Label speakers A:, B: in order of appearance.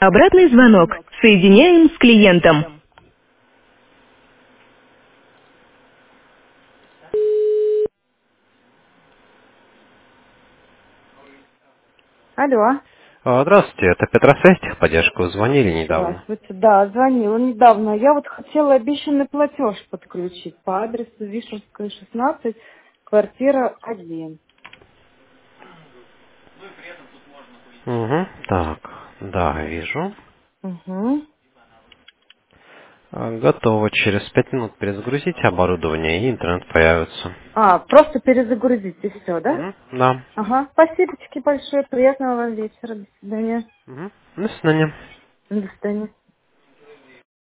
A: Обратный звонок. Соединяем с клиентом. Алло,
B: Здравствуйте, это Петросвязь, техподдержка. Вы звонили недавно.
A: здравствуйте. Да, звонила недавно. Я вот хотела обещанный платеж подключить по адресу Вишерская, 16, квартира 1.
B: Угу, так, да, вижу.
A: Угу.
B: Готово. Через 5 минут перезагрузите оборудование, и интернет появится.
A: А, просто перезагрузить и все, да?
B: Угу, да.
A: Ага, спасибо большое, приятного вам вечера, до свидания.
B: Угу. До свидания.
A: До свидания.